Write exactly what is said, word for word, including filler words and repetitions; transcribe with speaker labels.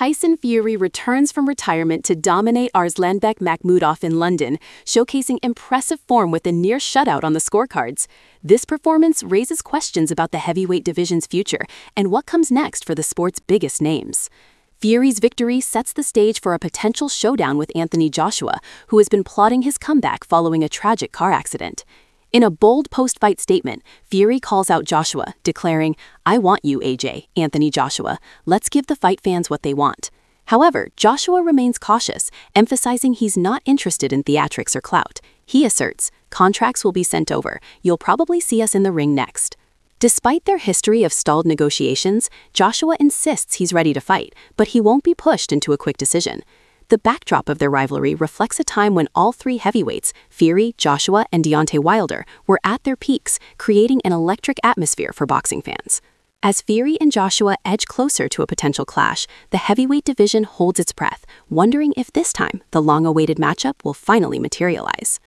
Speaker 1: Tyson Fury returns from retirement to dominate Arslanbek Makhmudov in London, showcasing impressive form with a near shutout on the scorecards. This performance raises questions about the heavyweight division's future and what comes next for the sport's biggest names. Fury's victory sets the stage for a potential showdown with Anthony Joshua, who has been plotting his comeback following a tragic car accident. In a bold post-fight statement, Fury calls out Joshua, declaring, "I want you, A J, Anthony Joshua. Let's give the fight fans what they want." However, Joshua remains cautious, emphasizing he's not interested in theatrics or clout. He asserts, "Contracts will be sent over. You'll probably see us in the ring next." Despite their history of stalled negotiations, Joshua insists he's ready to fight, but he won't be pushed into a quick decision. The backdrop of their rivalry reflects a time when all three heavyweights, Fury, Joshua, and Deontay Wilder, were at their peaks, creating an electric atmosphere for boxing fans. As Fury and Joshua edge closer to a potential clash, the heavyweight division holds its breath, wondering if this time the long-awaited matchup will finally materialize.